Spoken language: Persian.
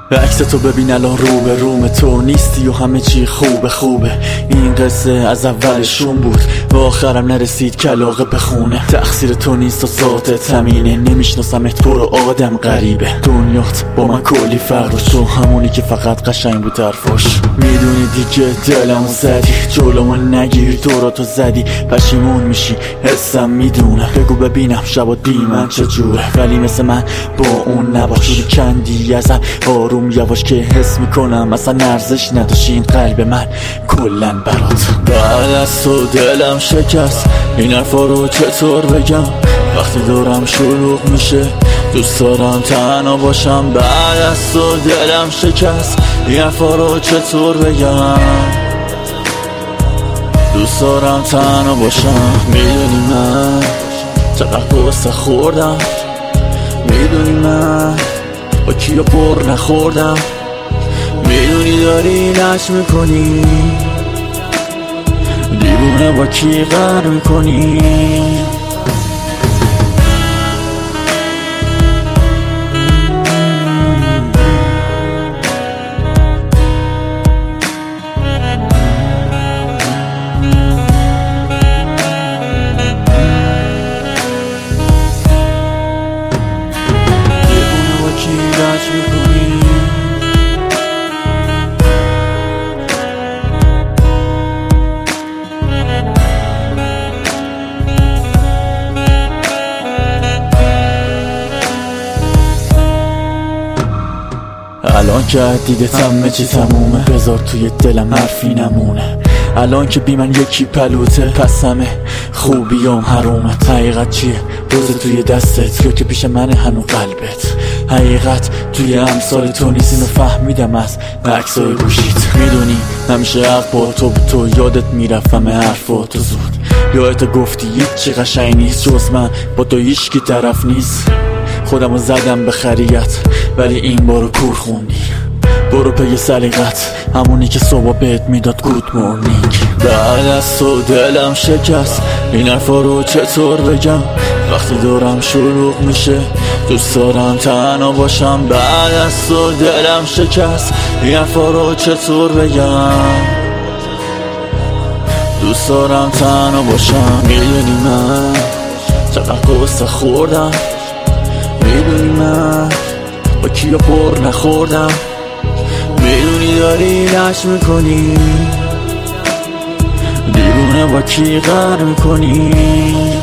عکس تو ببین الان رو به روم تو نیستی و همه چی خوبه. این قصه از اولشون بود و آخرم نرسید کلاغه بخونه. تقصیر تو نیست و ذاتت همینه، نمیشناسمت برو آدم غریبه. دنیات با من کلی فرق، تو همونی که فقط قشنگ بود حرفاش. میدونی دیگه دلمو زدی، جلومو نگیر دوراتو زدی، پشیمون میشی حسم میدونم. بگو ببینم شبات بی من چجوره، ولی مثل من با اون نباش. کندی ازم آروم یواش که حس میکنم اصلا ارزش نداشت این قلب من کلن برات. بعد از تو دلم شکست، این حرفا رو چطور بگم وقتی دورم شلوغ میشه، دوست دارم تنها باشم. بعد از تو دلم شکست، این حرفا رو چطور بگم دوست دارم تنها باشم. میدونی من چقدر قصه خوردم، میدونی من با کیا پر نخوردم، میدونی داری نش میکنی دیوونه با کی غر میکنی. الان که دیدت همه چی تمومه، بذار توی دلم حرفی نمونه. الان که بی من یکی پلوته، پس همه خوبیام حرومت. حقیقت چیه؟ روز توی دستت یا که پیش من هنو قلبت. حقیقت توی امثال تو نیست، اینو فهمیدم از عکسای گوشیت. میدونی همیشه حق با تو یادت میرفم حرفاتو زود. یادت گفتی هیچی قشنگ نیست جز من، با تو هیچکی طرف نیست. خودمو زدم به خریت ولی این بارو کور خوندی. برو پی سلیقت، همونی که صبح بهت میداد گود مورنینگ. بعد از تو دلم شکست، این حرفا رو چطور بگم وقتی دورم شلوغ میشه، دوست دارم تنها باشم. بعد از تو دلم شکست، این حرفا رو چطور بگم دوست دارم تنها باشم. میدونی من چقدر قصه خوردم، میدونی من با کیا پر نخوردم، میدونی داری نش میکنی دیوونه با کی غر میکنی.